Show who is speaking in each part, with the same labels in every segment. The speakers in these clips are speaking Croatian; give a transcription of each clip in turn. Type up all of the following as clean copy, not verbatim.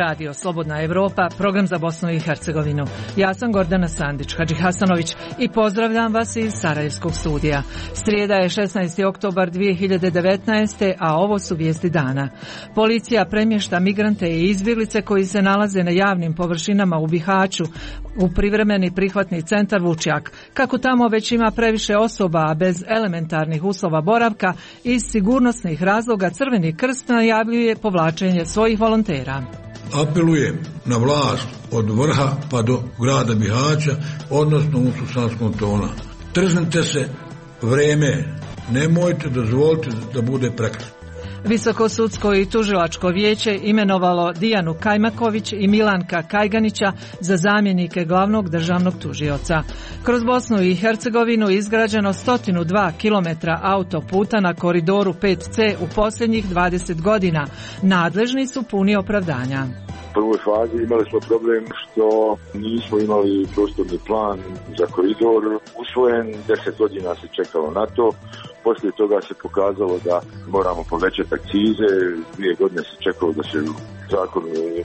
Speaker 1: Radio Slobodna Evropa, program za Bosnu i Hercegovinu. Ja sam Gordana Sandić, Hadži Hasanović i pozdravljam vas iz Sarajevskog studija. Srijeda je 16. oktobar 2019. a ovo su vijesti dana. Policija premješta migrante i izbjeglice koji se nalaze na javnim površinama u Bihaću u privremeni prihvatni centar Vučjak. Kako tamo već ima previše osoba, a bez elementarnih uslova boravka, iz sigurnosnih razloga Crveni krst najavljuje povlačenje svojih volontera.
Speaker 2: Apelujem na vlast od vrha pa do grada Bihaća, odnosno Unsko-Sanskog kantona. Trznite se vreme, nemojte dozvoliti da bude prekršaj.
Speaker 1: Visokosudsko i tužilačko vijeće imenovalo Dijanu Kajmaković i Milanka Kajganića za zamjenike glavnog državnog tužioca. Kroz Bosnu i Hercegovinu izgrađeno 102 km autoputa na koridoru 5C u posljednjih 20 godina. Nadležni su puni opravdanja.
Speaker 3: U prvoj fazi imali smo problem što nismo imali prostorni plan za koridor usvojen, 10 godina se čekalo na to. Poslije toga se pokazalo da moramo povećati akcize, 2 godine se čekalo da se zakon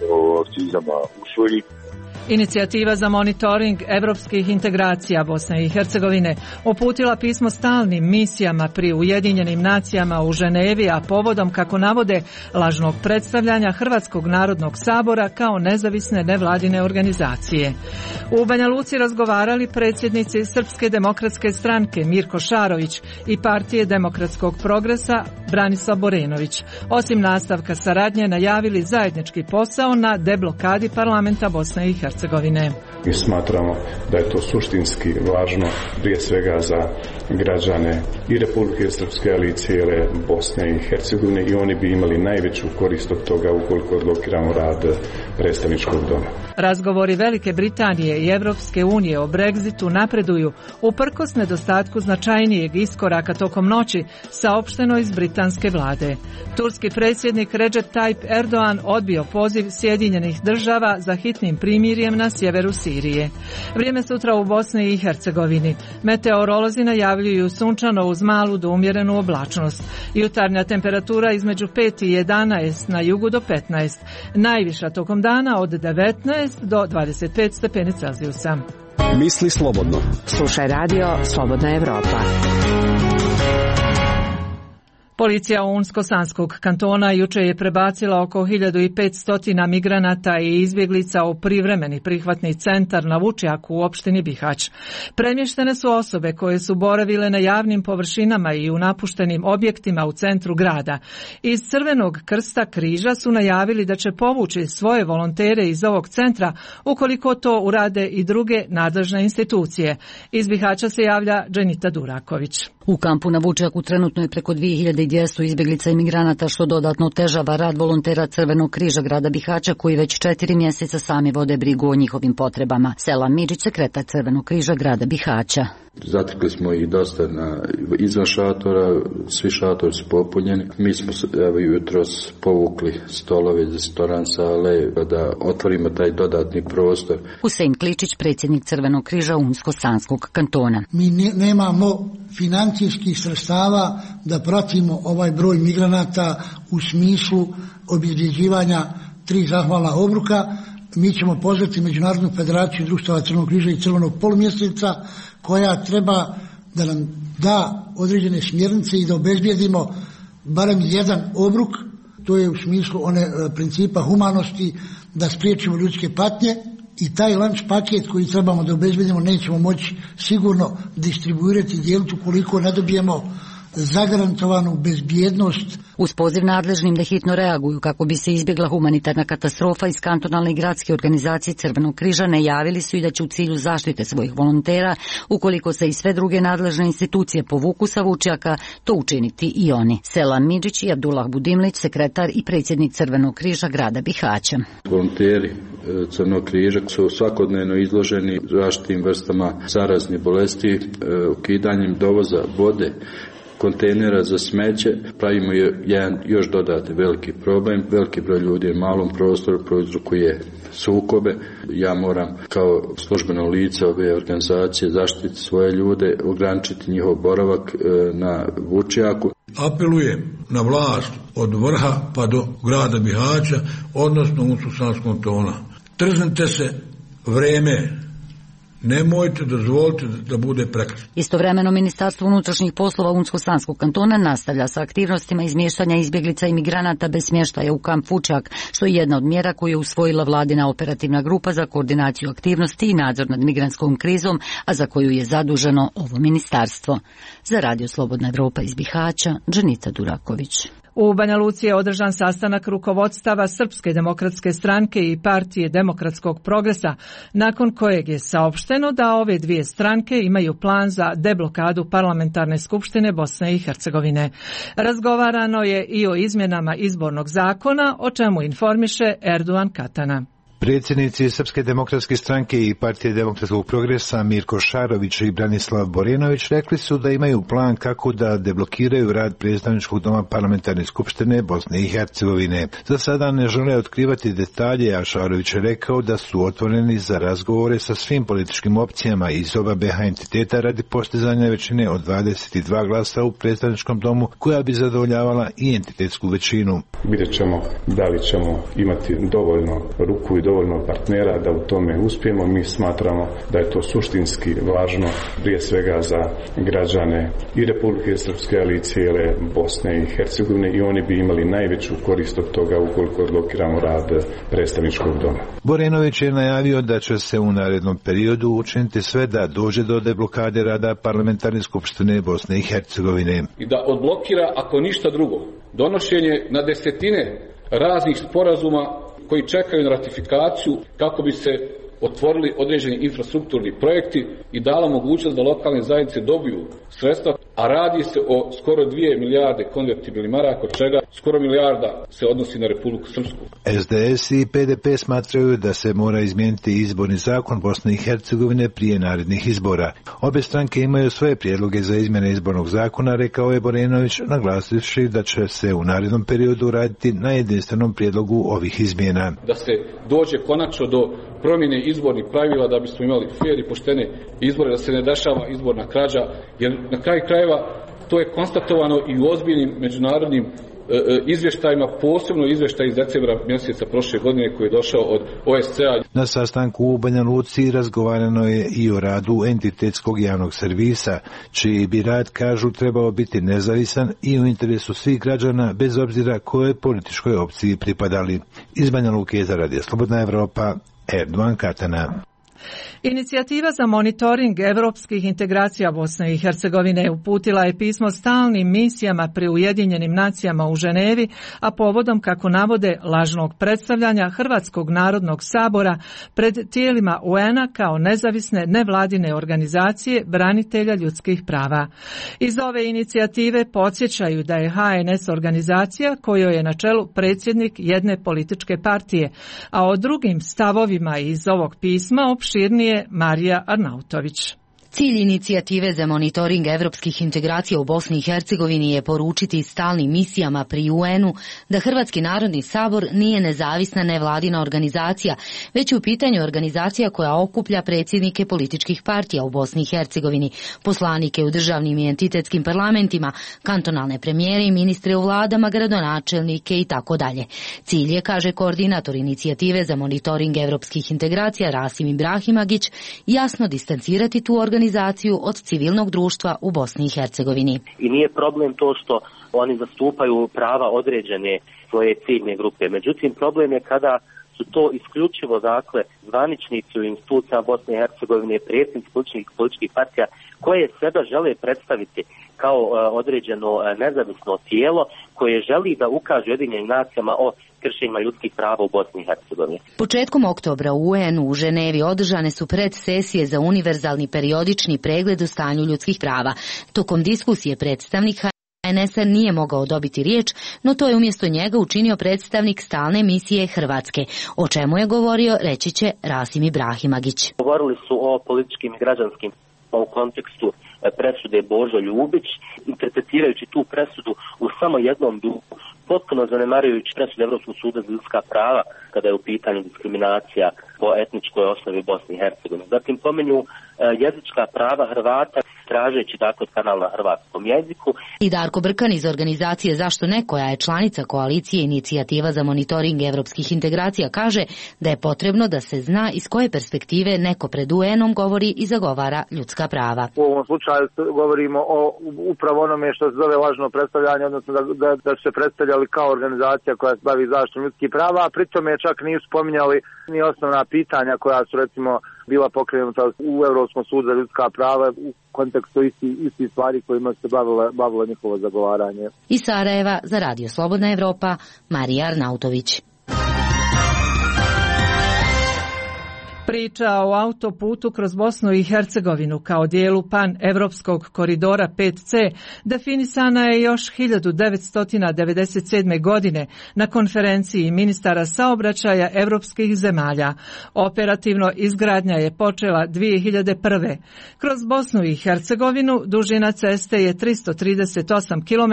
Speaker 3: o akcizama usvoji.
Speaker 1: Inicijativa za monitoring evropskih integracija Bosne i Hercegovine uputila pismo stalnim misijama pri Ujedinjenim nacijama u Ženevi, a povodom, kako navode, lažnog predstavljanja Hrvatskog narodnog sabora kao nezavisne nevladine organizacije. U Banja Luci razgovarali predsjednici Srpske demokratske stranke Mirko Šarović i Partije demokratskog progresa Branislav Borenović. Osim nastavka saradnje najavili zajednički posao na deblokadi parlamenta Bosne i Hercegovine.
Speaker 4: Mi smatramo da je to suštinski važno prije svega za građane i Republike Srpske, ali i cijele Bosne i Hercegovine, i oni bi imali najveću korist od toga ukoliko odblokiramo rad predstavničkog doma.
Speaker 1: Razgovori Velike Britanije i Evropske unije o Brexitu napreduju uprkos nedostatku značajnijeg iskoraka tokom noći, saopšteno iz britanske vlade. Turski predsjednik Recep Tayyip Erdogan odbio poziv Sjedinjenih država za hitnim primirjem na sjeveru Sirije. Vrijeme sutra u Bosni i Hercegovini. Meteorolozi najavljuju sunčano uz malu do umjerenu oblačnost. Jutarnja temperatura između 5 i 11, na jugu do 15. Najviša tokom dana od 19 do 25 stepeni Celzijusa.
Speaker 5: Misli slobodno.
Speaker 6: Slušaj radio Slobodna Evropa.
Speaker 1: Policija Unsko-Sanskog kantona jučer je prebacila oko 1500 migranata i izbjeglica u privremeni prihvatni centar na Vučjaku u opštini Bihać. Premještene su osobe koje su boravile na javnim površinama i u napuštenim objektima u centru grada. Iz Crvenog krsta križa su najavili da će povući svoje volontere iz ovog centra ukoliko to urade i druge nadležne institucije. Iz Bihaća se javlja Dženita Duraković.
Speaker 7: U kampu na Vučjaku trenutno je preko 2200 izbjeglica i migranata, što dodatno otežava rad volontera Crvenog križa grada Bihaća, koji već 4 mjeseca sami vode brigu o njihovim potrebama. Selam Midžić, sekretar Crvenog križa grada Bihaća.
Speaker 8: Zatekli smo i dosta izvan šatora, svi šatori su popunjeni. Mi smo jutros povukli stolove iz restoran sale da otvorimo taj dodatni prostor.
Speaker 7: Husein Kličić, predsjednik Crvenog križa Unsko-Sanskog kantona.
Speaker 9: Mi nemamo financijskih sredstava da pratimo ovaj broj migranata u smislu obezbjeđivanja 3 zahvalna obroka. Mi ćemo pozvati Međunarodnu federaciju društava Crvenog križa i Crvenog polumjeseca, koja treba da nam da određene smjernice i da obezbijedimo barem jedan obrok, to je u smislu one principa humanosti, da spriječimo ljudske patnje, i taj lunch paket koji trebamo da obezbijedimo nećemo moći sigurno distribuirati i dijeliti ukoliko ne dobijemo zagarantovanu bezbjednost.
Speaker 7: Uz poziv nadležnim da hitno reaguju kako bi se izbjegla humanitarna katastrofa, iz kantonalne i gradske organizacije Crvenog križa najavili su i da će u cilju zaštite svojih volontera, ukoliko se i sve druge nadležne institucije povuku sa Vučjaka, to učiniti i oni. Selam Midžić i Abdullah Budimlić, sekretar i predsjednik Crvenog križa grada Bihaća.
Speaker 8: Volonteri Crvenog križa su svakodnevno izloženi različitim vrstama zaraznih bolesti, ukidanjem dovoza vode, kontejnera za smeće. Pravimo jedan još dodati veliki problem. Veliki broj ljudi u malom prostoru prouzrokuje sukobe. Ja moram kao službeno lice ove organizacije zaštiti svoje ljude, ograničiti njihov boravak na Vučjaku.
Speaker 2: Apelujem na vlast od vrha pa do grada Bihaća, odnosno Unsko-Sanskog kantona. Trznite se vreme. Nemojte dozvoliti da bude prekršaj.
Speaker 7: Istovremeno Ministarstvo unutrašnjih poslova Unsko-Sanskog kantona nastavlja sa aktivnostima izmještanja izbjeglica i migranata bez smještaja u kamp Fučak, što je jedna od mjera koju je usvojila vladina operativna grupa za koordinaciju aktivnosti i nadzor nad migrantskom krizom, a za koju je zaduženo ovo ministarstvo. Za Radio Slobodna Evropa iz Bihaća, Dženita Duraković.
Speaker 1: U Banja Luci je održan sastanak rukovodstava Srpske demokratske stranke i Partije demokratskog progresa, nakon kojeg je saopšteno da ove dvije stranke imaju plan za deblokadu parlamentarne skupštine Bosne i Hercegovine. Razgovarano je i o izmjenama izbornog zakona, o čemu informiše Erduan Katana.
Speaker 5: Predsjednici Srpske demokratske stranke i Partije demokratskog progresa Mirko Šarović i Branislav Borenović rekli su da imaju plan kako da deblokiraju rad predstavničkog doma parlamentarne skupštine Bosne i Hercegovine. Za sada ne žele otkrivati detalje, a Šarović je rekao da su otvoreni za razgovore sa svim političkim opcijama iz oba BH entiteta radi postizanja većine od 22 glasa u predstavničkom domu koja bi zadovoljavala i entitetsku većinu.
Speaker 4: Vidjet ćemo da li ćemo imati dovoljno ruku i dovoljno partnera da u tome uspijemo. Mi smatramo da je to suštinski važno prije svega za građane i Republike Srpske, ali i cijele Bosne i Hercegovine, i oni bi imali najveću korist od toga ukoliko odblokiramo rad predstavničkog doma.
Speaker 5: Borenović je najavio da će se u narednom periodu učiniti sve da dođe do deblokade rada parlamentarne skupštine Bosne i Hercegovine.
Speaker 10: I da odblokira, ako ništa drugo, donošenje na desetine raznih sporazuma koji čekaju na ratifikaciju kako bi se otvorili određeni infrastrukturni projekti i dala mogućnost da lokalne zajednice dobiju sredstva, a radi se o skoro 2 milijarde konvertibilnih maraka, od čega skoro milijarda se odnosi na Republiku Srpsku.
Speaker 5: SDS i PDP smatraju da se mora izmijeniti izborni zakon Bosne i Hercegovine prije narednih izbora. Obe stranke imaju svoje prijedloge za izmjene izbornog zakona, rekao je Borenović, naglasivši da će se u narednom periodu raditi na jedinstvenom prijedlogu ovih izmjena.
Speaker 10: Da se dođe konačno do promjene izbornih pravila da bismo imali fer i poštene izbore, da se ne dešava izborna krađa, jer na kraju krajeva to je konstatovano i u ozbiljnim međunarodnim izvještajima, posebno izvještaj iz decembra mjeseca prošle godine koji je došao od OSCE-a.
Speaker 5: Na sastanku u Banja Luci razgovarano je i o radu entitetskog javnog servisa, čiji bi rad, kažu, trebao biti nezavisan i u interesu svih građana bez obzira kojoj političkoj opciji pripadali. Iz Banja Luke za Radio Slobodna Evropa, Erduan Katana.
Speaker 1: Inicijativa za monitoring evropskih integracija Bosne i Hercegovine uputila je pismo stalnim misijama pri Ujedinjenim nacijama u Ženevi, a povodom, kako navode, lažnog predstavljanja Hrvatskog narodnog sabora pred tijelima UN-a kao nezavisne nevladine organizacije branitelja ljudskih prava. Iz ove inicijative podsjećaju da je HNS organizacija kojoj je na čelu predsjednik jedne političke partije, a o drugim stavovima iz ovog pisma opširnije Marija Arnautović.
Speaker 11: Cilj inicijative za monitoring evropskih integracija u Bosni i Hercegovini je poručiti stalnim misijama pri UN-u da Hrvatski narodni sabor nije nezavisna nevladina organizacija, već je u pitanju organizacija koja okuplja predsjednike političkih partija u Bosni i Hercegovini, poslanike u državnim i entitetskim parlamentima, kantonalne premijere i ministre u vladama, gradonačelnike i tako dalje. Cilj je, kaže koordinator inicijative za monitoring evropskih integracija Rasim Ibrahimagić, jasno distancirati tu organizaciju od civilnog društva u Bosni i Hercegovini.
Speaker 12: I nije problem to što oni zastupaju prava određene svoje ciljne grupe. Međutim, problem je kada su to isključivo, dakle, zvaničnici u institucijama Bosne i Hercegovine, predsjednici političkih partija, koje sebe žele predstaviti kao određeno nezavisno tijelo koje želi da ukaže Ujedinjenim nacijama o kršenjima ljudskih prava u Bosni i Hercegovini.
Speaker 11: Početkom oktobra u UN-u u Ženevi održane su predsesije za univerzalni periodični pregled o stanju ljudskih prava. Tokom diskusije predstavnik HNS-a nije mogao dobiti riječ, no to je umjesto njega učinio predstavnik stalne misije Hrvatske. O čemu je govorio, reći će Rasim Ibrahimagić.
Speaker 12: Govorili su o političkim i građanskim u kontekstu presude Božo Ljubić, interpretirajući tu presudu u samo jednom duhu, potpuno zanemarujući presudu Evropskog suda za ljudska prava kada je u pitanju diskriminacija po etničkoj osnovi Bosne i Hercegovine. Zatim pomenju jezička prava Hrvata, tražeći dakle kanal na hrvatskom jeziku.
Speaker 11: I Darko Brkan iz organizacije Zašto ne, koja je članica koalicije Inicijativa za monitoring evropskih integracija, kaže da je potrebno da se zna iz koje perspektive neko pred UN-om govori i zagovara ljudska prava.
Speaker 13: U ovom slučaju govorimo o upravo onome što se zove lažno predstavljanje, odnosno da su se predstavljali kao organizacija koja se bavi zaštitom ljudskih prava, a pritome čak nisu spominjali ni osnovna pitanja koja su recimo bila pokrenuta u Europskom sudu za ljudska prava u kontekstu istih stvari kojima se bavilo njihovo zagovaranje.
Speaker 11: Iz Sarajeva za Radio Slobodna Evropa, Marija Arnautović.
Speaker 1: Priča o autoputu kroz Bosnu i Hercegovinu kao dijelu pan-evropskog koridora 5C definisana je još 1997. godine na konferenciji ministara saobraćaja evropskih zemalja. Operativno izgradnja je počela 2001. Kroz Bosnu i Hercegovinu dužina ceste je 338 km,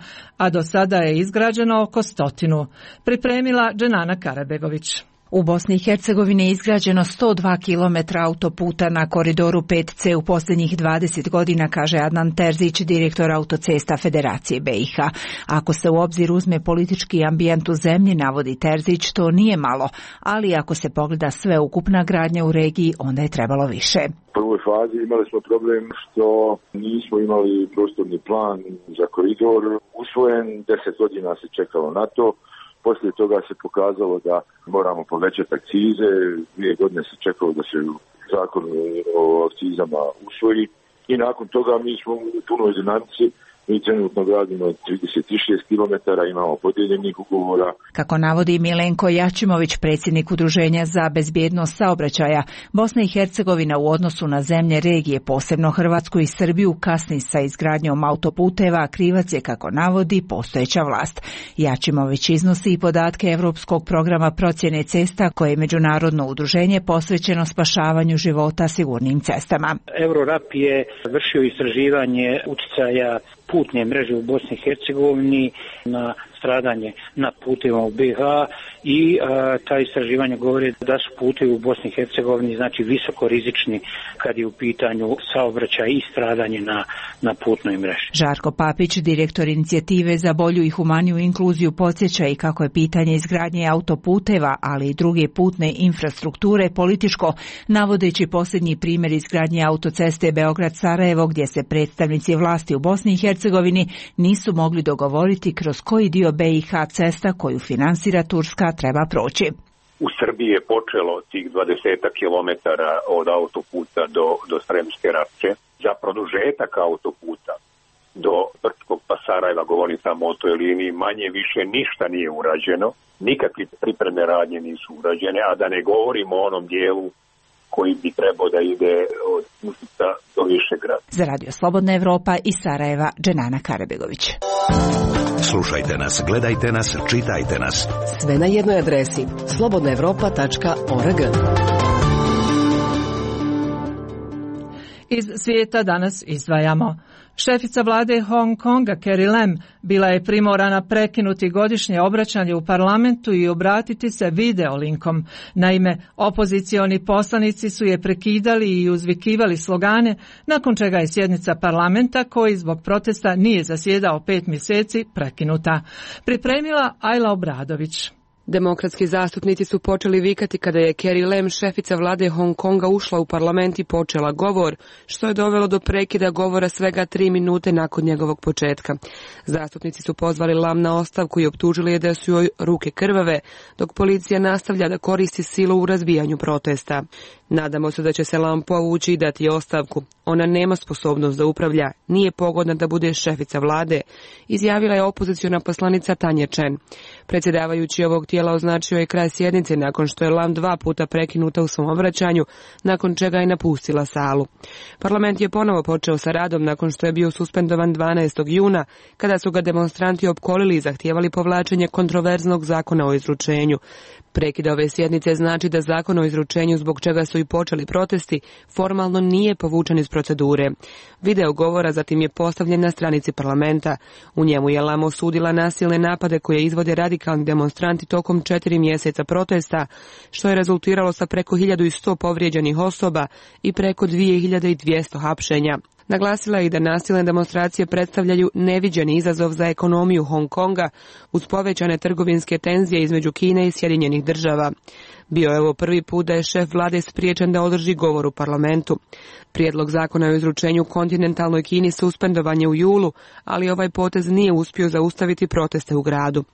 Speaker 1: a do sada je izgrađeno oko 100. Pripremila Dženana Karabegović.
Speaker 14: U Bosni i Hercegovini je izgrađeno 102 km autoputa na koridoru 5C u posljednjih 20 godina, kaže Adnan Terzić, direktor autocesta Federacije BiH. Ako se u obzir uzme politički ambijent u zemlji, navodi Terzić, to nije malo, ali ako se pogleda sve ukupna gradnja u regiji, onda je trebalo više.
Speaker 3: U prvoj fazi imali smo problem što nismo imali prostorni plan za koridor usvojen, 10 godina se čekalo na to. Poslije toga se pokazalo da moramo povećati akcize, 2 godine se čekalo da se zakon o akcizama usvoji i nakon toga mi smo u punoj dinamici. Mi trenutno gradimo 36 km, imamo podijeljenih ugovora.
Speaker 14: Kako navodi Milenko Jačimović, predsjednik Udruženja za bezbjednost saobraćaja, Bosna i Hercegovina u odnosu na zemlje regije, posebno Hrvatsku i Srbiju, kasni sa izgradnjom autoputeva, a krivac je, kako navodi, postojeća vlast. Jačimović iznosi i podatke Europskog programa procjene cesta, koje je međunarodno udruženje posvećeno spašavanju života sigurnim cestama.
Speaker 15: Eurorap je vršio istraživanje utjecaja putne mreže u Bosni i Hercegovini na stradanje na putevima u BiH i ta istraživanja govore da su putevi u Bosni i Hercegovini znači visoko rizični kad je u pitanju saobraćaj i stradanje na putnoj mreži.
Speaker 14: Žarko Papić, direktor Inicijative za bolju i humaniju inkluziju, podsjeća i kako je pitanje izgradnje autoputeva, ali i druge putne infrastrukture političko, navodeći posljednji primjer izgradnje autoceste Beograd-Sarajevo, gdje se predstavnici vlasti u Bosni i Hercegovini nisu mogli dogovoriti kroz koji dio BiH cesta koju finansira Turska treba proći.
Speaker 16: U Srbiji je počelo tih 20 kilometara od autoputa do Sremske Rače. Za produžetak autoputa do Brčkog pa Sarajeva, govorim samo o toj liniji, manje više ništa nije urađeno. Nikakve pripremne radnje nisu urađene, a da ne govorimo o onom dijelu koji bi trebao da ide od Užica do Višegrada.
Speaker 14: Za Radio Slobodna Evropa iz Sarajeva, Dženana Karabegović.
Speaker 17: Slušajte nas, gledajte nas, čitajte nas.
Speaker 6: Sve na jednoj adresi slobodnaevropa.org.
Speaker 1: Iz svijeta danas izdvajamo. Šefica vlade Hong Konga Carrie Lam bila je primorana prekinuti godišnje obraćanje u parlamentu i obratiti se videolinkom. Naime, opozicioni poslanici su je prekidali i uzvikivali slogane, nakon čega je sjednica parlamenta, koji zbog protesta nije zasjedao 5 mjeseci, prekinuta. Pripremila Ajla Obradović.
Speaker 18: Demokratski zastupnici su počeli vikati kada je Carrie Lam, šefica vlade Hong Konga, ušla u parlament i počela govor, što je dovelo do prekida govora svega 3 minute nakon njegovog početka. Zastupnici su pozvali Lam na ostavku i optužili je da su joj ruke krvave, dok policija nastavlja da koristi silu u razbijanju protesta. Nadamo se da će se Lam povući i dati ostavku. Ona nema sposobnost da upravlja, nije pogodna da bude šefica vlade, izjavila je opoziciona poslanica Tanja Chen. Predsjedavajući ovog tijela označio je kraj sjednice nakon što je Lam 2 puta prekinuta u svom obraćanju, nakon čega je napustila salu. Parlament je ponovo počeo sa radom nakon što je bio suspendovan 12. juna, kada su ga demonstranti opkolili i zahtijevali povlačenje kontroverznog zakona o izručenju. Prekid ove sjednice znači da zakon o izručenju, zbog čega su i počeli protesti, formalno nije povučen iz procedure. Video govora zatim je postavljen na stranici parlamenta. U njemu je Lam osudila nasilne napade koje izvode radikalni demonstranti tokom 4 mjeseca protesta, što je rezultiralo sa preko 1100 povrijeđenih osoba i preko 2200 hapšenja. Naglasila je i da nasilne demonstracije predstavljaju neviđeni izazov za ekonomiju Hong Konga uz povećane trgovinske tenzije između Kine i Sjedinjenih Država. Bio je ovo prvi put da je šef vlade spriječen da održi govor u parlamentu. Prijedlog zakona o izručenju kontinentalnoj Kini suspendovan je u julu, ali ovaj potez nije uspio zaustaviti proteste u gradu.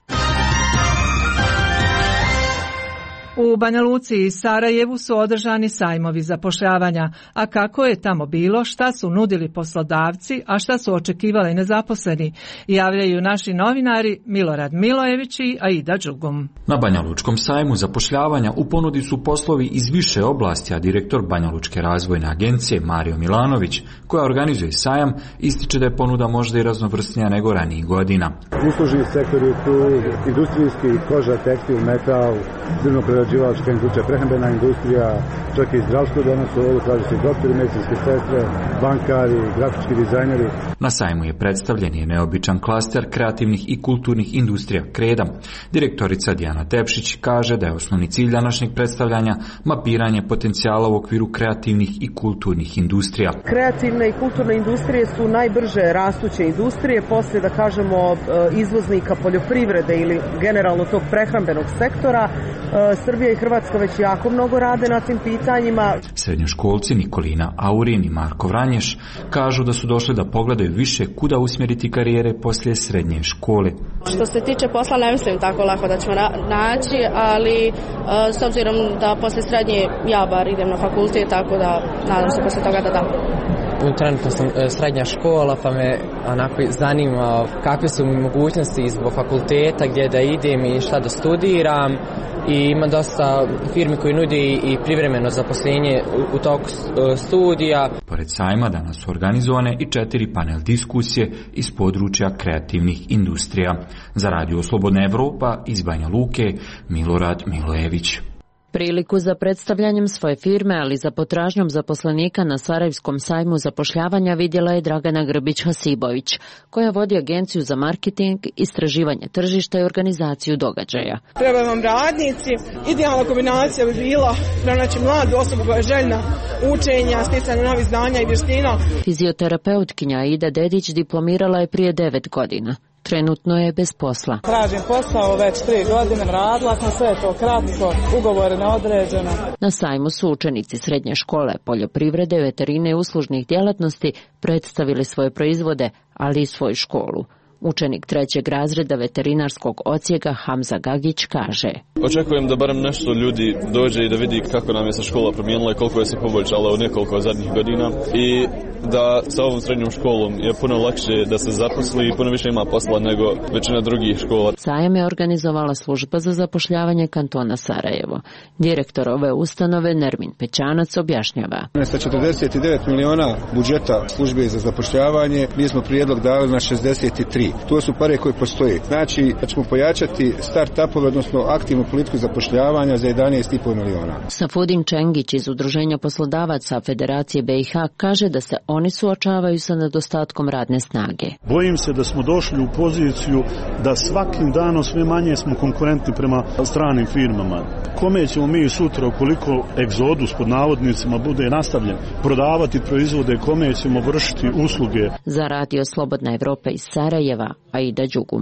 Speaker 1: U Banja Luci i Sarajevu su održani sajmovi zapošljavanja, a kako je tamo bilo, šta su nudili poslodavci, a šta su očekivali nezaposleni, javljaju naši novinari Milorad Milojević i Aida Đugum.
Speaker 19: Na Banja Lučkom sajmu zapošljavanja u ponudi su poslovi iz više oblasti, a direktor Banja Lučke razvojne agencije Mario Milanović, koja organizuje sajam, ističe da je ponuda možda i raznovrsnija nego ranijih godina.
Speaker 20: Uslužni sektor je tu, industrijski, koža, tekstil, metal, drvno-prerađivačka industrija, prehrambena industrija, čak i zdravstvo danas ovdje traži se doktori, medicinske sestre, bankari, grafički dizajneri.
Speaker 19: Na sajmu je predstavljen i neobičan klaster kreativnih i kulturnih industrija Kreda. Direktorica Dijana Tepšić kaže da je osnovni cilj današnjeg predstavljanja mapiranje potencijala u okviru kreativnih i kulturnih industrija.
Speaker 21: Kreativne i kulturne industrije su najbrže rastuće industrije, poslije da kažemo izvoznika poljoprivrede ili generalno tog prehrambenog sektora. Srbija i Hrvatska već jako mnogo rade na tim pitanjima.
Speaker 19: Srednjoškolci Nikolina Aurin i Marko Vranješ kažu da su došli da pogledaju više kuda usmjeriti karijere poslije srednje škole.
Speaker 22: Što se tiče posla ne mislim tako lako da ćemo naći, ali s obzirom da poslije srednje ja bar idem na fakultet, tako da nadam se poslije toga da dam.
Speaker 23: Trenutno sam srednja škola, pa me onako zanima kakve su mi mogućnosti zbog fakulteta, gdje da idem i šta da studiram. I ima dosta firmi koji nudi i privremeno zaposlenje u toku studija.
Speaker 19: Pored sajma danas su organizovane i 4 panel diskusije iz područja kreativnih industrija. Za Radio Slobodna Evropa iz Banja Luke, Milorad Milojević.
Speaker 24: Priliku za predstavljanjem svoje firme, ali za potražnjom zaposlenika na Sarajevskom sajmu zapošljavanja vidjela je Dragana Grbić-Hasibović, koja vodi agenciju za marketing, istraživanje tržišta i organizaciju događaja.
Speaker 25: Treba vam radnici, idealna kombinacija bi bila pronaći mladu osobu koja je željna učenja, sticanja novih znanja i vještina.
Speaker 24: Fizioterapeutkinja Aida Dedić diplomirala je prije 9 godina. Trenutno je bez posla.
Speaker 25: Tražim posao već 3 godine, radila sam sve to kratko, ugovore neodređeno.
Speaker 24: Na sajmu su učenici srednje škole, poljoprivrede, veterine i uslužnih djelatnosti predstavili svoje proizvode, ali i svoju školu. Učenik 3. razreda veterinarskog odsjeka Hamza Gagić kaže:
Speaker 26: Očekujem da barem nešto ljudi dođe i da vidi kako nam je se škola promijenila i koliko je se poboljšala u nekoliko zadnjih godina i da sa ovom srednjom školom je puno lakše da se zaposli i puno više ima posla nego većina drugih škola.
Speaker 24: Sajam je organizovala služba za zapošljavanje kantona Sarajevo. Direktor ove ustanove Nermin Pećanac objašnjava:
Speaker 27: Sa 49 miliona budžeta službe za zapošljavanje mi smo prijedlog dali na 63. To su pare koje postoje. Znači da ćemo pojačati start-upove, odnosno aktivnu politiku zapošljavanja za 11,5 miliona.
Speaker 24: Safudin Čengić iz Udruženja poslodavaca Federacije BiH kaže da se oni suočavaju sa nedostatkom radne snage.
Speaker 28: Bojim se da smo došli u poziciju da svakim danom sve manje smo konkurentni prema stranim firmama. Kome ćemo mi sutra, ukoliko egzodus pod navodnicima bude nastavljen, prodavati proizvode, kome ćemo vršiti usluge?
Speaker 24: Za Radio Slobodna Evropa iz Sarajeva, Aida Đugum.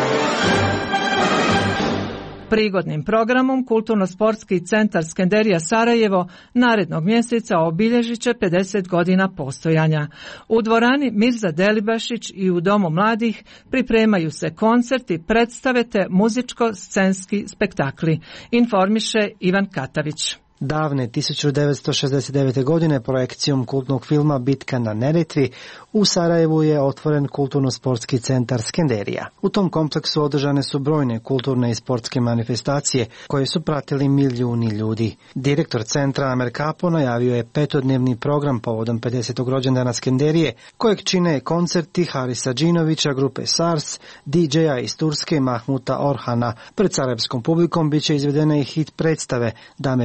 Speaker 1: Prigodnim programom Kulturno-sportski centar Skenderija Sarajevo narednog mjeseca obilježit će 50 godina postojanja. U dvorani Mirza Delibašić i u Domu mladih pripremaju se koncerti, predstave te muzičko-scenski spektakli. Informiše Ivan Katavić.
Speaker 29: Davne 1969. godine projekcijom kultnog filma Bitka na Neretvi u Sarajevu je otvoren kulturno-sportski centar Skenderija. U tom kompleksu održane su brojne kulturne i sportske manifestacije koje su pratili milijuni ljudi. Direktor centra Amer Kapo najavio je 5-dnevni program povodom 50. rođendana Skenderije, kojeg čine koncerti Harisa Džinovića, grupe SARS, DJ-a iz Turske Mahmuta Orhana. Pred sarajevskom publikom bit će izvedene i hit predstave Da me biraju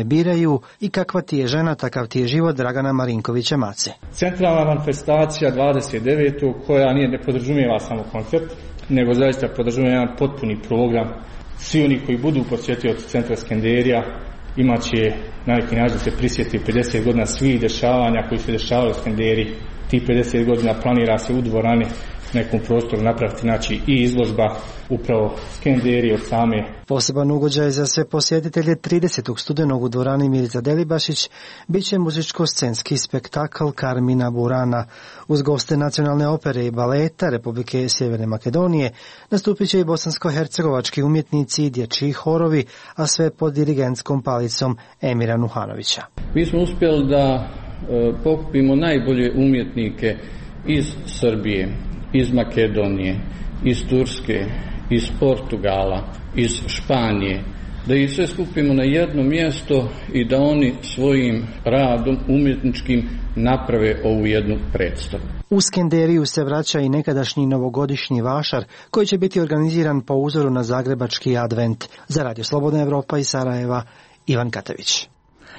Speaker 29: inicijativu i kakva ti je žena, takav ti je život Dragana Marinkovića Mace.
Speaker 2: Centralna manifestacija 29. koja ne podrazumijeva samo koncert, nego zaista podrazumijeva jedan potpuni program. Svi oni koji budu posjetioci centra Skenderija imat će na neki način se prisjeti 50 godina svih dešavanja koji se dešavali u Skenderiji. Ti 50 godina planira se u dvorani nekom prostoru napraviti, znači i izložba upravo Skenderije od same.
Speaker 29: Poseban ugođaj za sve posjetitelje 30. studenog u dvorani Mirza Delibašić bit će muzičko-scenski spektakl Karmina Burana. Uz goste Nacionalne opere i baleta Republike Sjeverne Makedonije nastupit će i bosansko-hercegovački umjetnici i dječji horovi, a sve pod dirigentskom palicom Emira Nuhanovića.
Speaker 4: Mi smo uspjeli da pokupimo najbolje umjetnike iz Srbije, iz Makedonije, iz Turske, iz Portugala, iz Španije, da ih sve skupimo na jedno mjesto i da oni svojim radom umjetničkim naprave ovu jednu predstavu.
Speaker 29: U Skenderiju se vraća i nekadašnji novogodišnji vašar koji će biti organiziran po uzoru na zagrebački advent. Za Radio Slobodna Evropa iz Sarajeva, Ivan Katavić.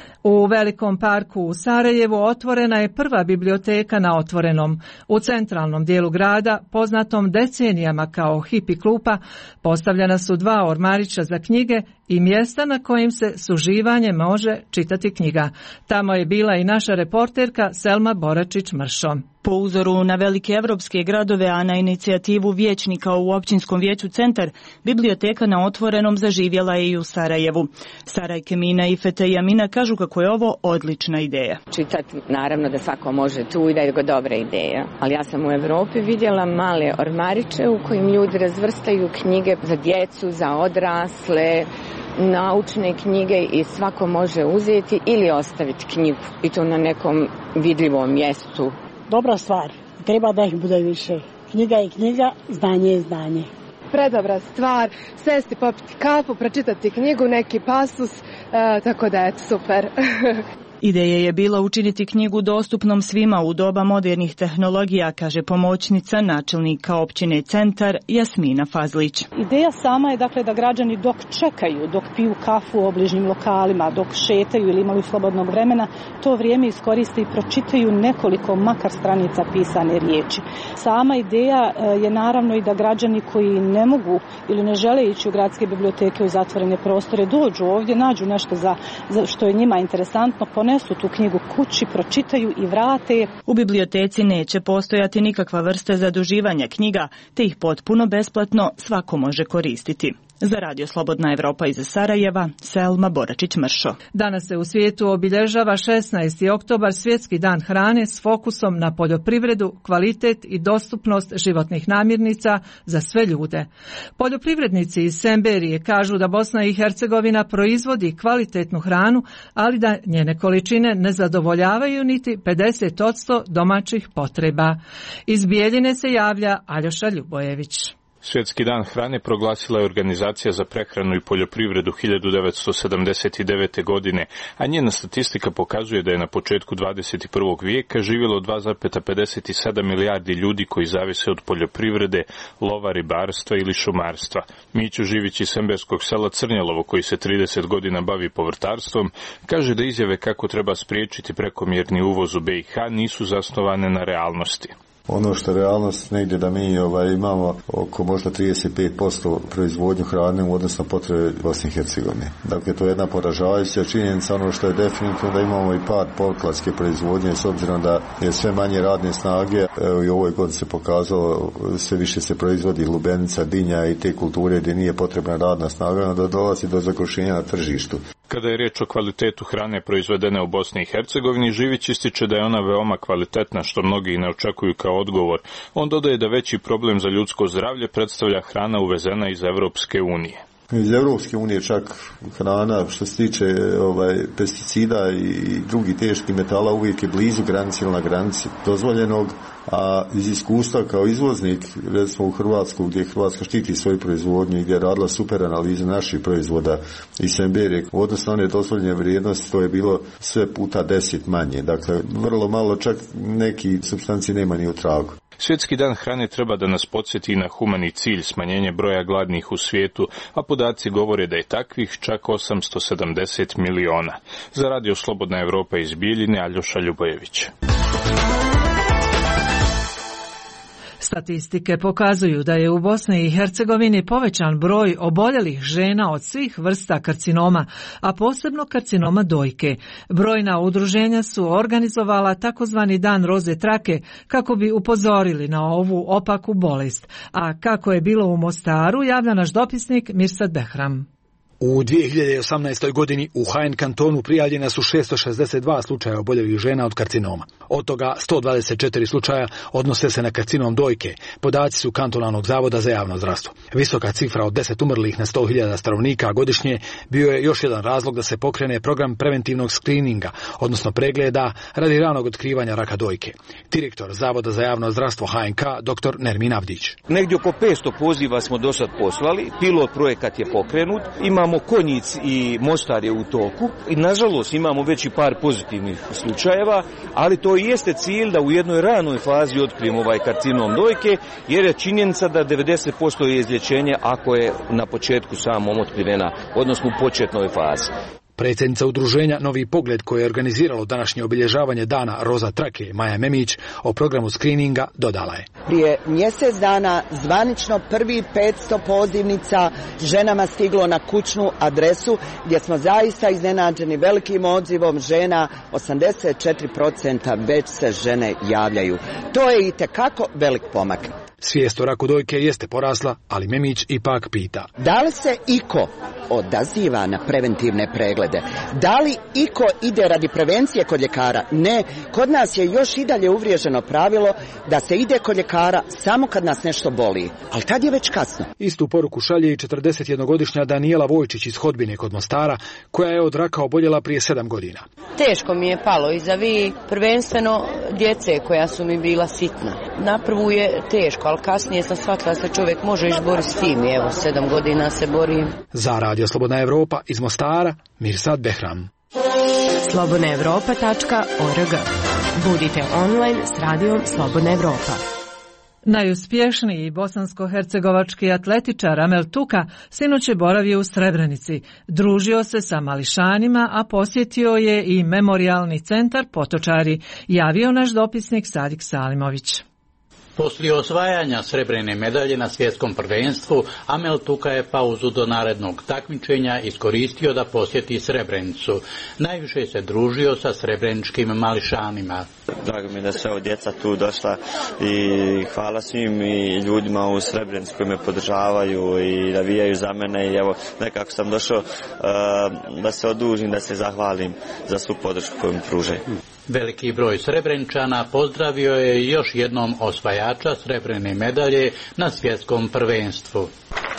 Speaker 1: U Velikom parku u Sarajevu otvorena je prva biblioteka na otvorenom. U centralnom dijelu grada, poznatom decenijama kao hipi klupa, postavljena su 2 ormarića za knjige i mjesta na kojim se s uživanjem može čitati knjiga. Tamo je bila i naša reporterka Selma Boračić-Mršo.
Speaker 5: Po uzoru na velike evropske gradove, a na inicijativu vijećnika u općinskom vijeću Centar, biblioteka na otvorenom zaživjela je i u Sarajevu. Sarajke Mina, Ifete i Amina kažu kako je ovo odlična ideja.
Speaker 7: Čitati, naravno da svako može tu i da je dobra ideja, ali ja sam u Europi vidjela male ormariće u kojim ljudi razvrstaju knjige za djecu, za odrasle, naučne knjige i svako može uzeti ili ostaviti knjigu i to na nekom vidljivom mjestu.
Speaker 8: Dobra stvar, treba da ih bude više. Knjiga je knjiga, znanje je znanje.
Speaker 9: Predobra stvar, sesti, popiti kafu, pročitati knjigu, neki pasus, tako da je super.
Speaker 5: Ideja je bila učiniti knjigu dostupnom svima u doba modernih tehnologija, kaže pomoćnica načelnika općine Centar Jasmina Fazlić.
Speaker 8: Ideja sama je dakle da građani dok čekaju, dok piju kafu u obližnjim lokalima, dok šetaju ili imaju slobodnog vremena, to vrijeme iskoriste i pročitaju nekoliko makar stranica pisane riječi. Sama ideja je naravno i da građani koji ne mogu ili ne žele ići u gradske biblioteke u zatvorene prostore dođu ovdje, nađu nešto za što je njima interesantno, ponesu tu knjigu kući, pročitaju i vrate.
Speaker 5: U biblioteci neće postojati nikakva vrsta zaduživanja knjiga, te ih potpuno besplatno svako može koristiti. Za Radio Slobodna Evropa iz Sarajeva, Selma Boračić-Mršo.
Speaker 1: Danas se u svijetu obilježava 16. oktobar, Svjetski dan hrane s fokusom na poljoprivredu, kvalitet i dostupnost životnih namirnica za sve ljude. Poljoprivrednici iz Semberije kažu da Bosna i Hercegovina proizvodi kvalitetnu hranu, ali da njene količine ne zadovoljavaju niti 50% domaćih potreba. Iz Bijeljine se javlja Aljoša Ljubojević.
Speaker 10: Svjetski dan hrane proglasila je Organizacija za prehranu i poljoprivredu 1979. godine, a njena statistika pokazuje da je na početku 21. vijeka živjelo 2,57 milijardi ljudi koji zavise od poljoprivrede, lova, ribarstva ili šumarstva. Mićo Živić iz semberskog sela Crnjelovo, koji se 30 godina bavi povrtarstvom, kaže da izjave kako treba spriječiti prekomjerni uvoz u BiH nisu zasnovane na realnosti.
Speaker 12: Ono što je realnost negdje da mi imamo oko možda 35% proizvodnju hrane u odnosu na potrebe Bosne i Hercegovine. Dakle, to je jedna poražavajuća činjenica. Ono što je definitivno da imamo i pad podklatske proizvodnje s obzirom da je sve manje radne snage. Evo i ovoj godini se pokazalo, sve više se proizvodi lubenica, dinja i te kulture gdje nije potrebna radna snaga, da dolazi do zagušenja na tržištu.
Speaker 10: Kada je riječ o kvalitetu hrane proizvedene u Bosni i Hercegovini, Živić ističe da je ona veoma kvalitetna, što mnogi ne očekuju kao odgovor. On dodaje da veći problem za ljudsko zdravlje predstavlja hrana uvezena iz Evropske unije.
Speaker 12: Iz Evropske unije čak hrana što se tiče pesticida i drugih teških metala uvijek je blizu granici ili na granici dozvoljenog, a iz iskustva kao izvoznik, recimo u Hrvatsku gdje Hrvatska štiti svoju proizvodnju i gdje je radila super analize naših proizvoda i Semberije, u odnosu na one dozvoljene vrijednosti to je bilo sve puta 10 manje. Dakle, vrlo malo, čak neki supstanci nema ni u tragu.
Speaker 10: Svjetski dan hrane treba da nas podsjeti na humani cilj, smanjenje broja gladnih u svijetu, a podaci govore da je takvih čak 870 miliona. Za Radio Slobodna Evropa iz Bijeljine, Aljoša Ljubojević.
Speaker 1: Statistike pokazuju da je u Bosni i Hercegovini povećan broj oboljelih žena od svih vrsta karcinoma, a posebno karcinoma dojke. Brojna udruženja su organizovala takozvani dan roze trake kako bi upozorili na ovu opaku bolest. A kako je bilo u Mostaru, javlja naš dopisnik Mirsad Behram.
Speaker 3: U 2018. godini u HN kantonu prijavljena su 662 slučaja oboljelih žena od karcinoma. Od toga 124 slučaja odnose se na karcinom dojke. Podaci su Kantonalnog zavoda za javno zdravstvo. Visoka cifra od 10 umrlih na 100.000 stanovnika godišnje bio je još jedan razlog da se pokrene program preventivnog skrininga, odnosno pregleda radi ranog otkrivanja raka dojke. Direktor Zavoda za javno zdravstvo HNK, dr. Nermin Avdić.
Speaker 6: Negdje oko 500 poziva smo do sad poslali, pilot projekat je pokrenut, imamo Konjic i Mostar je u toku i nažalost imamo već i par pozitivnih slučajeva, ali to i jeste cilj da u jednoj ranoj fazi otkrijemo ovaj karcinom dojke, jer je činjenica da 90% je izlječenje ako je na početku samom otkrivena, odnosno u početnoj fazi.
Speaker 3: Predsjednica udruženja Novi pogled koje je organiziralo današnje obilježavanje dana roza trake, Maja Memić, o programu skrininga dodala je.
Speaker 11: Prije mjesec dana zvanično prvi 500 pozivnica ženama stiglo na kućnu adresu gdje smo zaista iznenađeni velikim odzivom žena, 84% već se žene javljaju. To je itekako velik pomak.
Speaker 3: Svijest o raku dojke jeste porasla, ali Memić ipak pita.
Speaker 11: Da li se iko odaziva na preventivne preglede? Da li iko ide radi prevencije kod ljekara? Ne, kod nas je još i dalje uvriježeno pravilo da se ide kod ljekara samo kad nas nešto boli, ali tad je već kasno.
Speaker 3: Istu poruku šalje i 41-godišnja Danijela Vojčić iz Hodbine kod Mostara, koja je od raka oboljela prije 7 godina.
Speaker 13: Teško mi je palo izavi prvenstveno djece koja su mi bila sitna. Naprvu je teško, ali kasnije sam shvatila da se čovjek može izboriti s tim. Evo, 7 godina se borim.
Speaker 3: Za Radio Slobodna Evropa iz Mostara, Mirsad Behram.
Speaker 14: slobodnaevropa.org. Budite online s Radijom Slobodna Evropa.
Speaker 1: Najuspješniji bosansko-hercegovački atletičar Amel Tuka sinoć je boravio u Srebrenici. Družio se sa mališanima, a posjetio je i memorijalni centar Potočari, javio naš dopisnik Sadik Salimović.
Speaker 15: Poslije osvajanja srebrene medalje na svjetskom prvenstvu, Amel Tuka je pauzu do narednog takmičenja iskoristio da posjeti Srebrenicu. Najviše se družio sa srebreničkim mališanima.
Speaker 16: Drago mi je da su evo djeca tu došla i hvala svim i ljudima u Srebrenici koji me podržavaju i navijaju za mene i evo nekako sam došao da se odužim, da se zahvalim za svu podršku koju mi pružaju.
Speaker 15: Veliki broj Srebreničana pozdravio je još jednom osvajača srebrene medalje na svjetskom prvenstvu.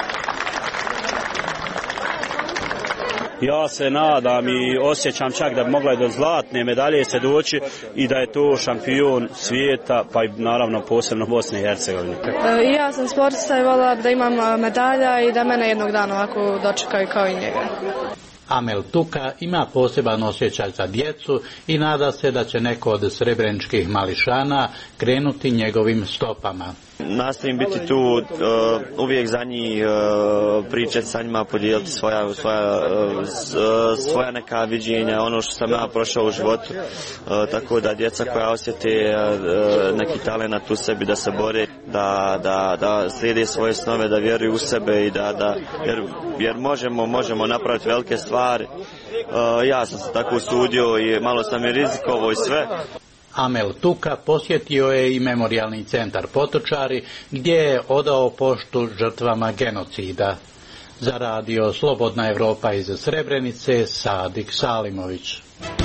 Speaker 17: Ja se nadam i osjećam čak da bi mogla i do zlatne medalje se doći i da je to šampion svijeta, pa i naravno posebno Bosne i Hercegovine.
Speaker 22: Ja sam sportista i voljela da imam medalja i da mene jednog dana ovako dočekaju kao i njega.
Speaker 15: Amel Tuka ima poseban osjećaj za djecu i nada se da će neko od srebreničkih mališana krenuti njegovim stopama.
Speaker 16: Nastojim biti tu uvijek za njih, pričati sa njima, podijeliti svoja neka viđenja, ono što sam ja prošao u životu, tako da djeca koja osjete neki talent u sebi, da se bore, da slijede svoje snove, da vjeruju u sebe i jer možemo napraviti velike stvari. Ja sam se tako usudio i malo sam i rizikovao i sve.
Speaker 15: Amel Tuka posjetio je i memorijalni centar Potočari gdje je odao poštu žrtvama genocida. Za Radio Slobodna Evropa iz Srebrenice, Sadik Salimović.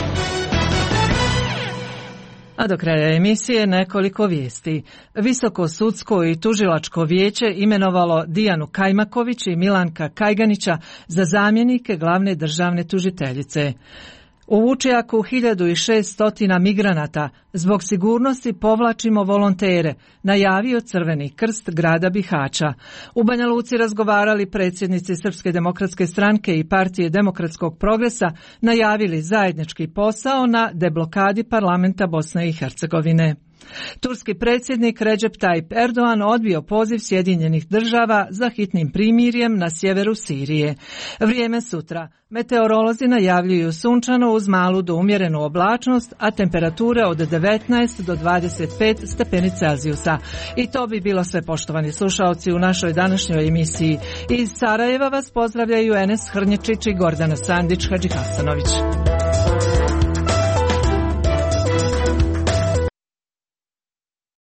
Speaker 1: A do kraja emisije nekoliko vijesti. Visoko sudsko i tužilačko vijeće imenovalo Dijanu Kajmaković i Milanka Kajganića za zamjenike glavne državne tužiteljice. U Vučjaku 1600 migranata zbog sigurnosti povlačimo volontere, najavio Crveni krst grada Bihaća. U Banja Luci razgovarali predsjednici Srpske demokratske stranke i Partije demokratskog progresa, najavili zajednički posao na deblokadi parlamenta Bosne i Hercegovine. Turski predsjednik Recep Tayyip Erdogan odbio poziv Sjedinjenih država za hitnim primirjem na sjeveru Sirije. Vrijeme sutra. Meteorolozi najavljuju sunčano uz malu do umjerenu oblačnost, a temperature od 19 do 25 stepeni Celzijusa. I to bi bilo sve, poštovani slušaoci, u našoj današnjoj emisiji. Iz Sarajeva vas pozdravljaju Enes Hrnječić i Gordana Sandić Hadžihasanović.